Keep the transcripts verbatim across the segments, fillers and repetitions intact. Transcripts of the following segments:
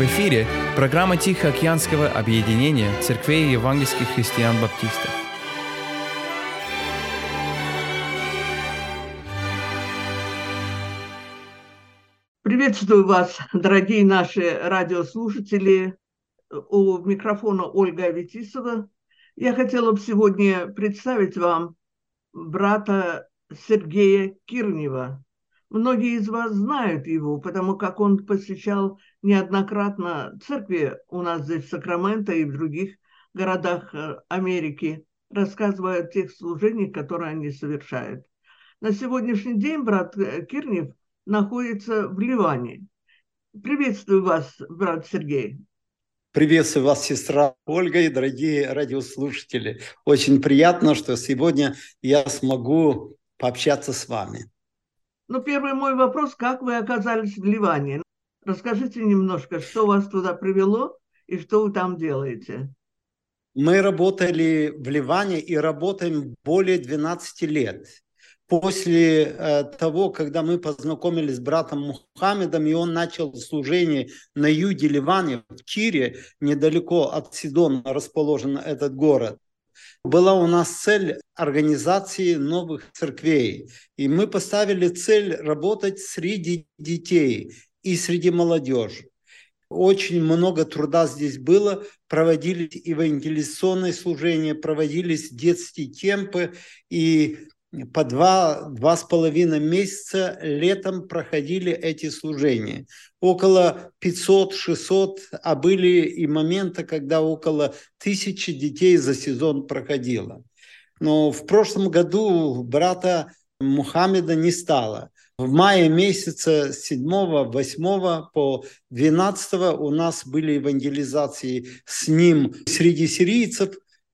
В эфире программа Тихоокеанского объединения церквей евангельских христиан-баптистов. Приветствую вас, дорогие наши радиослушатели. У микрофона Ольга Аветисова. Я хотела бы сегодня представить вам брата Сергея Кирнева. Многие из вас знают его, потому как он посещал неоднократно церкви у нас здесь в Сакраменто и в других городах Америки, рассказывая о тех служениях, которые они совершают. На сегодняшний день брат Кирнев находится в Ливане. Приветствую вас, брат Сергей. Приветствую вас, сестра Ольга и дорогие радиослушатели. Очень приятно, что сегодня я смогу пообщаться с вами. Ну, первый мой вопрос: как вы оказались в Ливане? Расскажите немножко, что вас туда привело и что вы там делаете. Мы работали в Ливане и работаем более двенадцати лет. После э, того, когда мы познакомились с братом Мухаммедом, и он начал служение на юге Ливана, в Тире, недалеко от Сидона расположен этот город, была у нас цель организации новых церквей. И мы поставили цель работать среди детей и среди молодежи. Очень много труда здесь было, проводились евангелизационные служения, проводились детские кемпы, и по два, два с половиной месяца летом проходили эти служения. Около пятьсот-шестьсот, а были и моменты, когда около тысячи детей за сезон проходило. Но в прошлом году брата Мухаммеда не стало. В мае месяца с седьмого, восьмого по двенадцатого у нас были евангелизации с ним среди сирийцев.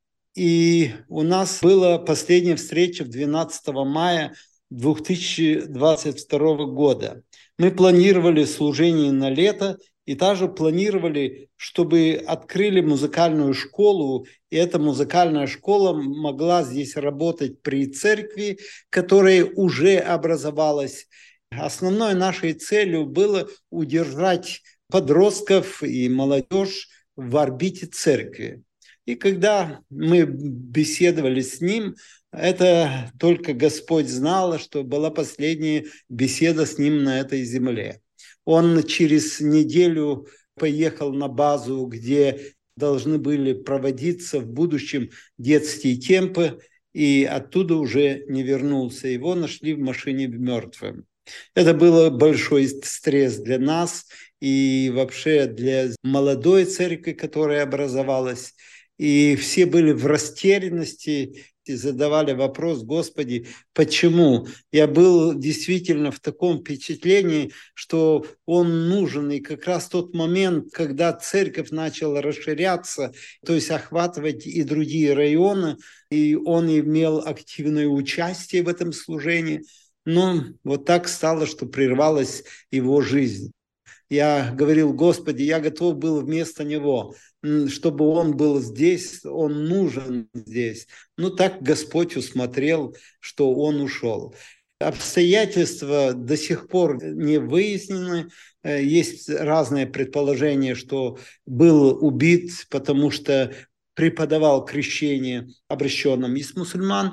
И у нас была последняя встреча двенадцатого мая две тысячи двадцать второго года. Мы планировали служение на лето и также планировали, чтобы открыли музыкальную школу. И эта музыкальная школа могла здесь работать при церкви, которая уже образовалась. Основной нашей целью было удержать подростков и молодежь в орбите церкви. И когда мы беседовали с ним, это только Господь знал, что была последняя беседа с ним на этой земле. Он через неделю поехал на базу, где должны были проводиться в будущем детские кемпы, и оттуда уже не вернулся. Его нашли в машине мертвым. Это был большой стресс для нас и вообще для молодой церкви, которая образовалась. И все были в растерянности и задавали вопрос: Господи, почему? Я был действительно в таком впечатлении, что он нужен. И как раз тот момент, когда церковь начала расширяться, то есть охватывать и другие районы, и он имел активное участие в этом служении. Но вот так стало, что прервалась его жизнь. Я говорил: Господи, я готов был вместо него, чтобы он был здесь, он нужен здесь. Но так Господь усмотрел, что он ушел. Обстоятельства до сих пор не выяснены. Есть разные предположения, что был убит, потому что преподавал крещение обращенным из мусульман,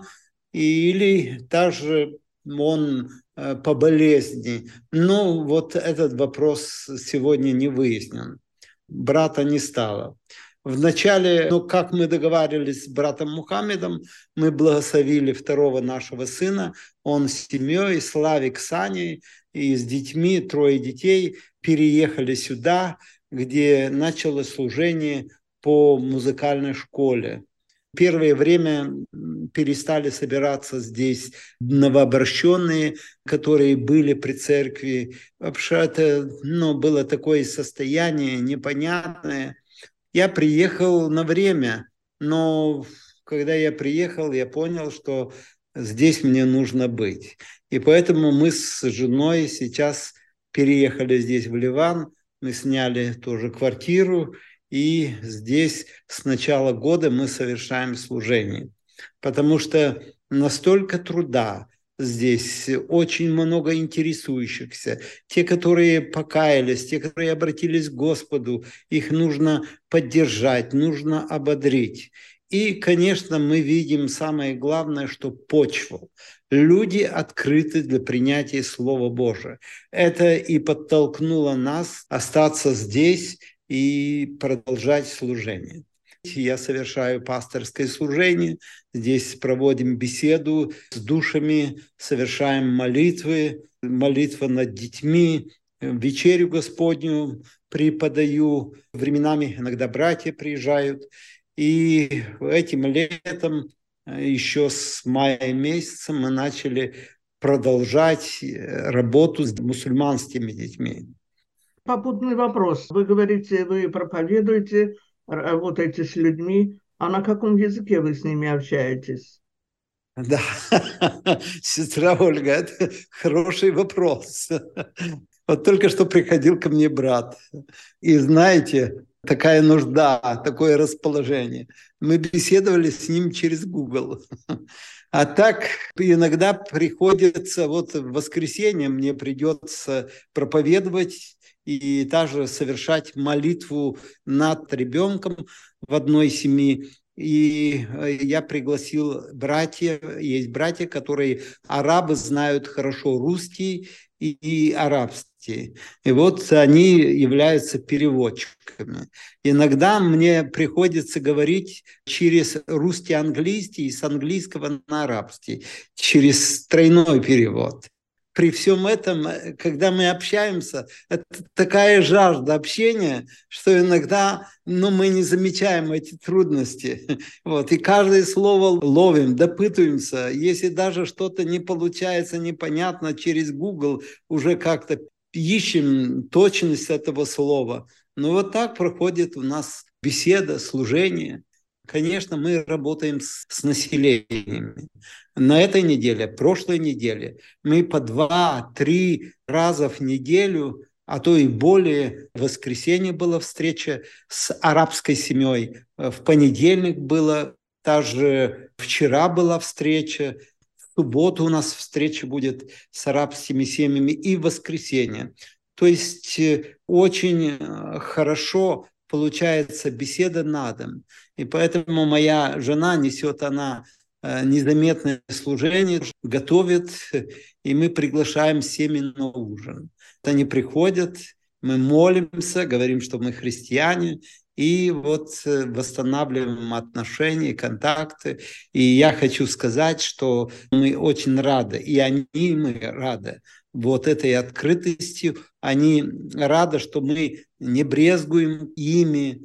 или также он по болезни. Но вот этот вопрос сегодня не выяснен. Брата не стало. Вначале, ну, как мы договаривались с братом Мухаммедом, мы благословили второго нашего сына. Он с семьей, Славик с Аней и с детьми, трое детей, переехали сюда, где началось служение по музыкальной школе. Первое время перестали собираться здесь новообращенные, которые были при церкви. Вообще это, ну, было такое состояние непонятное. Я приехал на время, но когда я приехал, я понял, что здесь мне нужно быть. И поэтому мы с женой сейчас переехали здесь в Ливан, мы сняли тоже квартиру, и здесь с начала года мы совершаем служение. Потому что настолько труда, здесь, очень много интересующихся. Те, которые покаялись, те, которые обратились к Господу, их нужно поддержать, нужно ободрить. И, конечно, мы видим самое главное, что почву. Люди открыты для принятия Слова Божия. Это и подтолкнуло нас остаться здесь и продолжать служение. Я совершаю пасторское служение, здесь проводим беседу с душами, совершаем молитвы, молитва над детьми, вечерю Господню преподаю, временами иногда братья приезжают. И этим летом, еще с мая месяца, мы начали продолжать работу с мусульманскими детьми. Попутный вопрос. Вы говорите, вы проповедуете, работаете с людьми, а на каком языке вы с ними общаетесь? Да, сестра Ольга, это хороший вопрос. Вот только что приходил ко мне брат. И знаете, такая нужда, такое расположение. Мы беседовали с ним через Google. А так иногда приходится, вот в воскресенье мне придется проповедовать и также совершать молитву над ребенком в одной семье. И я пригласил братья, есть братья, которые арабы, знают хорошо русский и, и арабский. И вот они являются переводчиками. Иногда мне приходится говорить через русский-английский и с английского на арабский, через тройной перевод. При всем этом, когда мы общаемся, это такая жажда общения, что иногда ну, мы не замечаем эти трудности. Вот. И каждое слово ловим, допытываемся. Если даже что-то не получается непонятно, через Google уже как-то ищем точность этого слова. Ну вот так проходит у нас беседа, служение. Конечно, мы работаем с, с населением. На этой неделе, прошлой неделе мы по два-три раза в неделю, а то и более, в воскресенье была встреча с арабской семьей, в понедельник была, также вчера была встреча, в субботу у нас встреча будет с арабскими семьями и в воскресенье. То есть очень хорошо получается беседа на дом. И поэтому моя жена несет, она незаметное служение, готовит, и мы приглашаем семьи на ужин. Они приходят, мы молимся, говорим, что мы христиане, и вот восстанавливаем отношения, контакты. И я хочу сказать, что мы очень рады, и они, и мы рады вот этой открытостью. Они рады, что мы не брезгуем ими,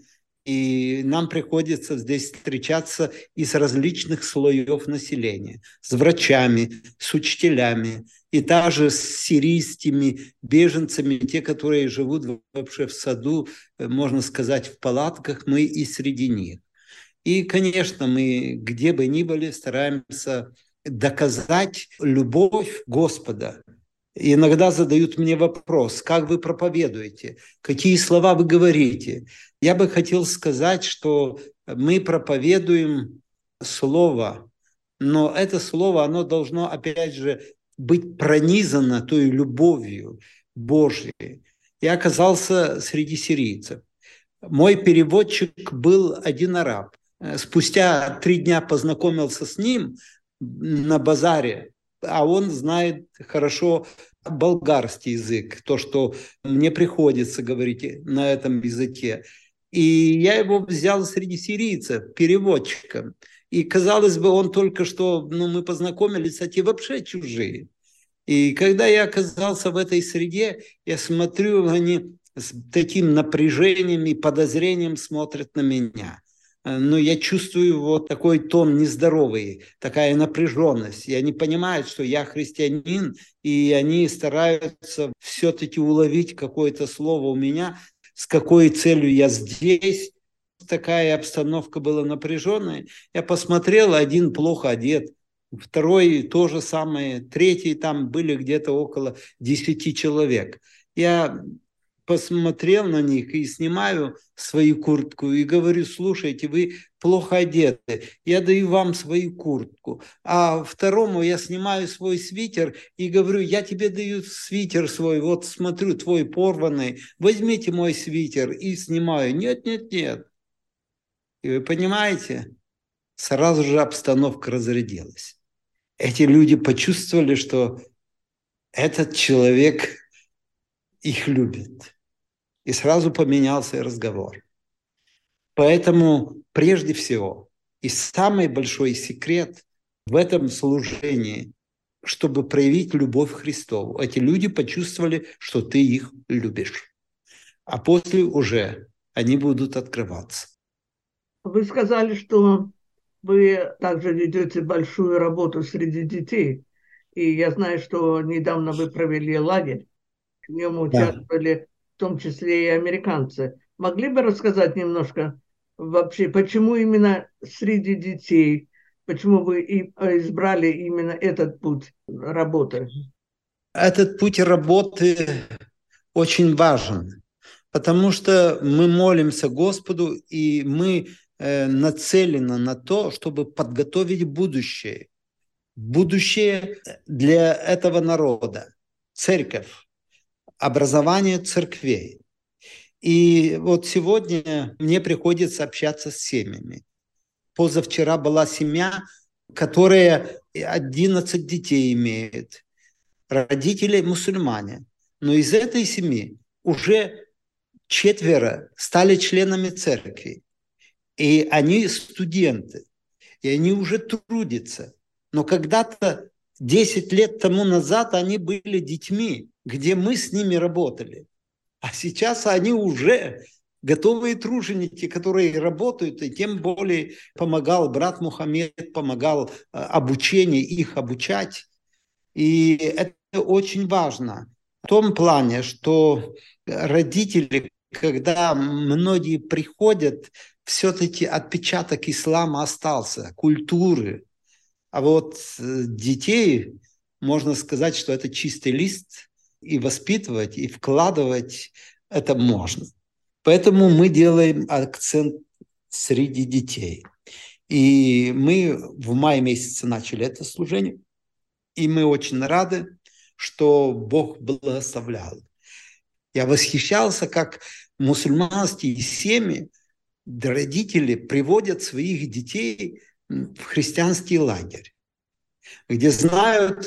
и нам приходится здесь встречаться из различных слоев населения, с врачами, с учителями, и также с сирийскими беженцами, те, которые живут вообще в саду, можно сказать, в палатках, мы и среди них. И, конечно, мы, где бы ни были, стараемся доказать любовь Господа. И иногда задают мне вопрос, как вы проповедуете, какие слова вы говорите. Я бы хотел сказать, что мы проповедуем слово, но это слово, оно должно, опять же, быть пронизано той любовью Божьей. Я оказался среди сирийцев. Мой переводчик был один араб. Спустя три дня познакомился с ним на базаре, а он знает хорошо болгарский язык, то, что мне приходится говорить на этом языке. И я его взял среди сирийцев переводчиком. И, казалось бы, он только что, ну, мы познакомились, а те вообще чужие. И когда я оказался в этой среде, я смотрю, они с таким напряжением и подозрением смотрят на меня. Но я чувствую вот такой тон нездоровый, такая напряженность. И они понимают, что я христианин, и они стараются все-таки уловить какое-то слово у меня, с какой целью я здесь. Такая обстановка была напряженная. Я посмотрел, один плохо одет, второй то же самое, третий, там были где-то около десяти человек. Я посмотрел на них и снимаю свою куртку и говорю: слушайте, вы плохо одеты, я даю вам свою куртку. А второму я снимаю свой свитер и говорю: я тебе даю свитер свой, вот смотрю, твой порванный, возьмите мой свитер, и снимаю. Нет, нет, нет. И вы понимаете, сразу же обстановка разрядилась. Эти люди почувствовали, что этот человек их любит. И сразу поменялся разговор. Поэтому прежде всего и самый большой секрет в этом служении, чтобы проявить любовь к Христову. Эти люди почувствовали, что ты их любишь. А после уже они будут открываться. Вы сказали, что вы также ведете большую работу среди детей. И я знаю, что недавно вы провели лагерь. В нем участвовали в том числе и американцы. Могли бы рассказать немножко вообще, почему именно среди детей, почему вы и избрали именно этот путь работы? Этот путь работы очень важен, потому что мы молимся Господу, и мы э, нацелены на то, чтобы подготовить будущее. Будущее для этого народа. Церковь. Образование церквей. И вот сегодня мне приходится общаться с семьями. Позавчера была семья, которая одиннадцать детей имеет. Родители мусульмане. Но из этой семьи уже четверо стали членами церкви. И они студенты. И они уже трудятся. Но когда-то десять лет тому назад они были детьми, где мы с ними работали. А сейчас они уже готовые труженики, которые работают, и тем более помогал брат Мухаммед, помогал обучение их обучать. И это очень важно в том плане, что родители, когда многие приходят, все-таки отпечаток ислама остался, культуры. А вот детей, можно сказать, что это чистый лист, и воспитывать, и вкладывать это можно. Поэтому мы делаем акцент среди детей. И мы в мае месяце начали это служение. И мы очень рады, что Бог благословлял. Я восхищался, как мусульманские семьи, родители приводят своих детей в христианский лагерь, где знают,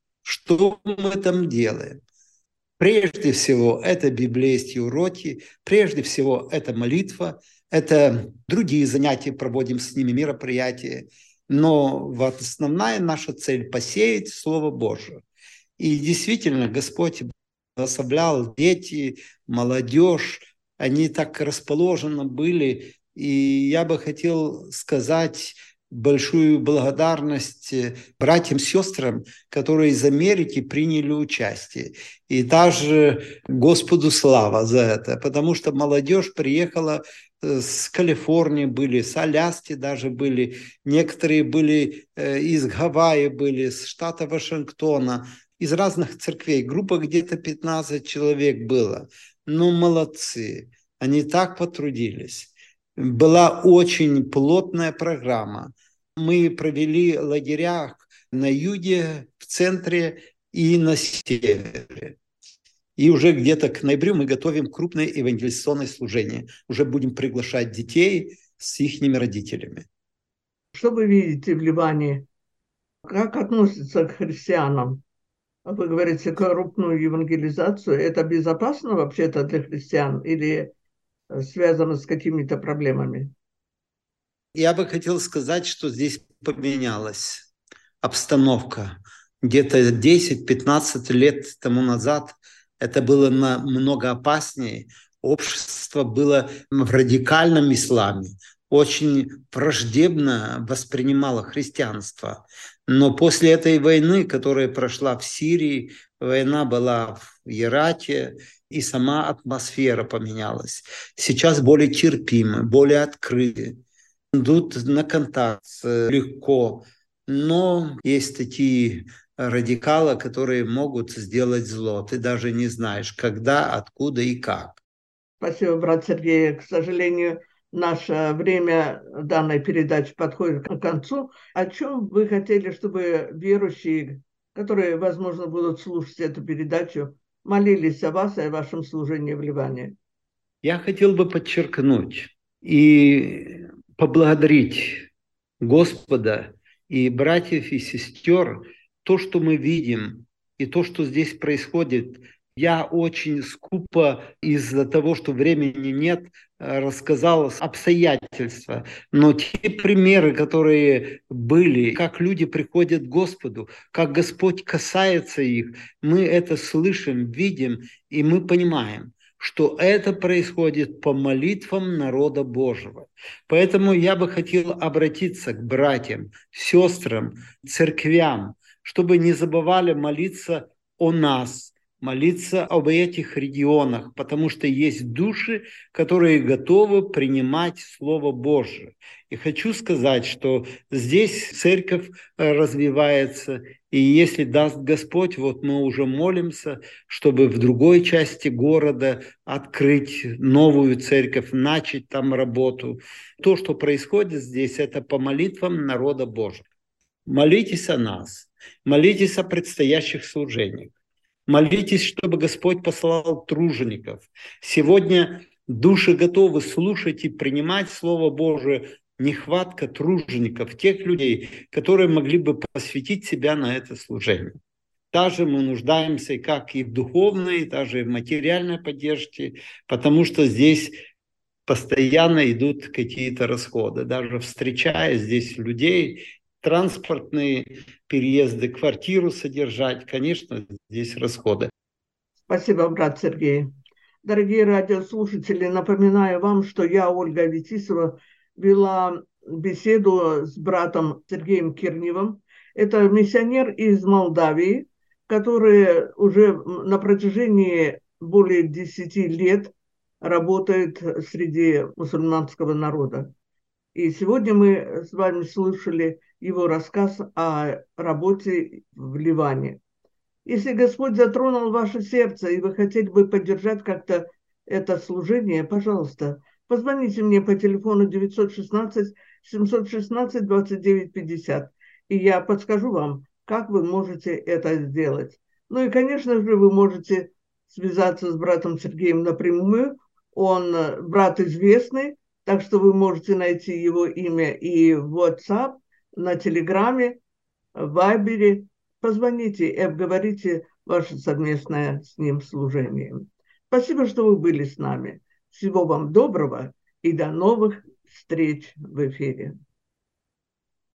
что мы там делаем. Прежде всего, это библейские уроки, прежде всего, это молитва, это другие занятия, проводим с ними мероприятия. Но вот основная наша цель – посеять Слово Божие. И действительно, Господь благословлял дети, молодежь, они так расположены были. И я бы хотел сказать большую благодарность братьям и сестрам, которые из Америки приняли участие. И даже Господу слава за это, потому что молодежь приехала с Калифорнии, были с Аляски даже были, некоторые были из Гавайи, были с штата Вашингтона, из разных церквей. Группа где-то пятнадцать человек было. Ну, молодцы, они так потрудились. Была очень плотная программа. Мы провели лагеря на юге, в центре и на севере. И уже где-то к ноябрю мы готовим крупное евангелизационное служение. Уже будем приглашать детей с их родителями. Что вы видите в Ливане? Как относятся к христианам? Вы говорите крупную евангелизацию. Это безопасно вообще-то для христиан или связано с какими-то проблемами? Я бы хотел сказать, что здесь поменялась обстановка. Где-то десять-пятнадцать лет тому назад это было намного опаснее. Общество было в радикальном исламе, очень враждебно воспринимало христианство. Но после этой войны, которая прошла в Сирии, война была в Ираке, и сама атмосфера поменялась. Сейчас более терпимы, более открыты, идут на контакт легко. Но есть такие радикалы, которые могут сделать зло. Ты даже не знаешь, когда, откуда и как. Спасибо, брат Сергей. К сожалению, наше время данной передачи подходит к концу. О чем вы хотели, чтобы верующие, которые, возможно, будут слушать эту передачу, молились о вас и о вашем служении в Ливане? Я хотел бы подчеркнуть и поблагодарить Господа и братьев и сестер. То, что мы видим, и то, что здесь происходит, я очень скупо из-за того, что времени нет, рассказал обстоятельства. Но те примеры, которые были, как люди приходят к Господу, как Господь касается их, мы это слышим, видим, и мы понимаем, что это происходит по молитвам народа Божьего. Поэтому я бы хотел обратиться к братьям, сестрам, церквям, чтобы не забывали молиться о нас, молиться об этих регионах, потому что есть души, которые готовы принимать Слово Божие. И хочу сказать, что здесь церковь развивается, и если даст Господь, вот мы уже молимся, чтобы в другой части города открыть новую церковь, начать там работу. То, что происходит здесь, это по молитвам народа Божьего. Молитесь о нас, молитесь о предстоящих служениях. Молитесь, чтобы Господь послал тружеников. Сегодня души готовы слушать и принимать Слово Божие. Нехватка тружеников, тех людей, которые могли бы посвятить себя на это служение. Также мы нуждаемся как и в духовной, также и в материальной поддержке, потому что здесь постоянно идут какие-то расходы. Даже встречая здесь людей, транспортные переезды, квартиру содержать, конечно, здесь расходы. Спасибо, брат Сергей. Дорогие радиослушатели, напоминаю вам, что я, Ольга Витисова, вела беседу с братом Сергеем Кирневым. Это миссионер из Молдавии, который уже на протяжении более десяти лет работает среди мусульманского народа. И сегодня мы с вами слышали его рассказ о работе в Ливане. Если Господь затронул ваше сердце, и вы хотели бы поддержать как-то это служение, пожалуйста, позвоните мне по телефону девятьсот шестнадцать семьсот шестнадцать двадцать девять пятьдесят, и я подскажу вам, как вы можете это сделать. Ну и, конечно же, вы можете связаться с братом Сергеем напрямую. Он брат известный, так что вы можете найти его имя и в WhatsApp, на Телеграме, в Вайбере. Позвоните и обговорите ваше совместное с ним служение. Спасибо, что вы были с нами. Всего вам доброго и до новых встреч в эфире.